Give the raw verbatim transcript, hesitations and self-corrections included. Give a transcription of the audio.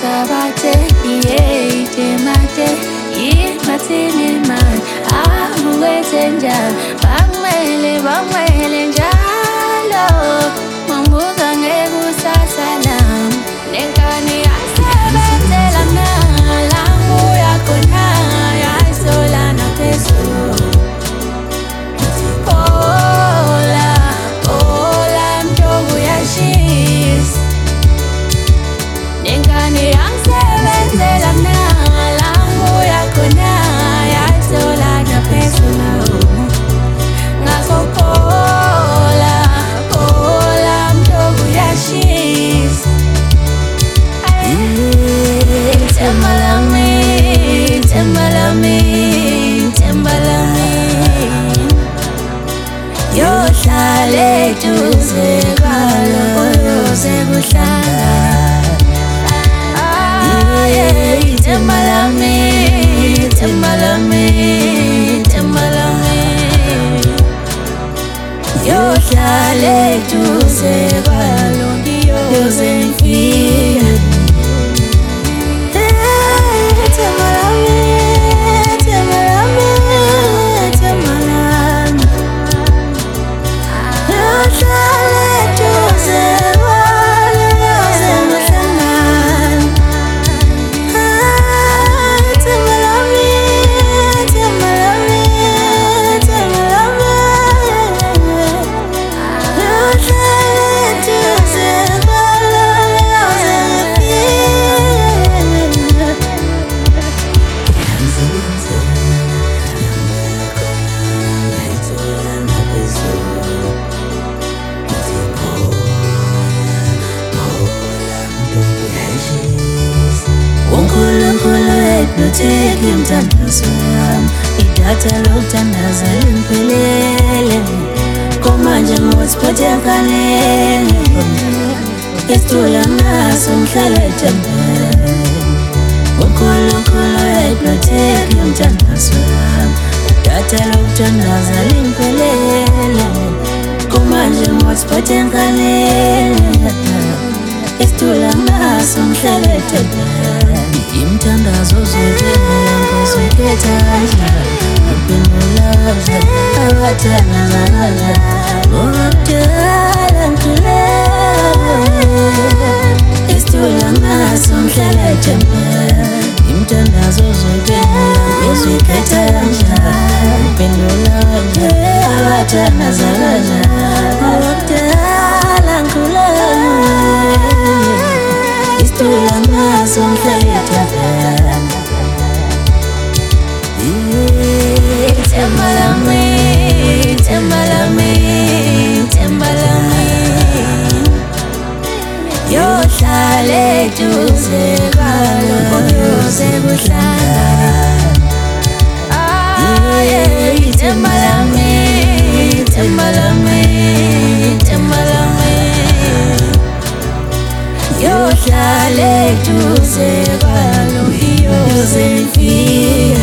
sabate, yeah, temate, yeah, matini man, ah, wetenja, bangmele, bangmele, jalo, mambuka ngegu sasalam, nekani asabate lana, langu yako na, ya sola na peso. Yohlale duze kwalo yoze kuhlala aye tembalami tembalami tembalami yohlale duze kwalo yoze mfika tembalami tembalami tembalami Noteki mtandazo yami idata lokutandaza limpelele komanje ngotsipote kalele isitula naso ngihlala etembele uNkulunkulu noteki mtandazo yami idata lokutandaza limpelele komanje ngotsipote kalele isitula naso ngihlala etembele imthandazo zokwenela ngizokhetha uphendulaza abathanda zalaza ngokudala ngilele isitula ngaso ngihlala etembele imthandazo zokwenela ngizokhetha uphendulaza abathanda zalaza ngokudala ngilele isitula ngaso ngihlala etembele tembalami tembalami tembalami yohlale duze kwalo yoze kuhlala aye tembalami tembalami tembalami yohlale duze kwalo yoze mfika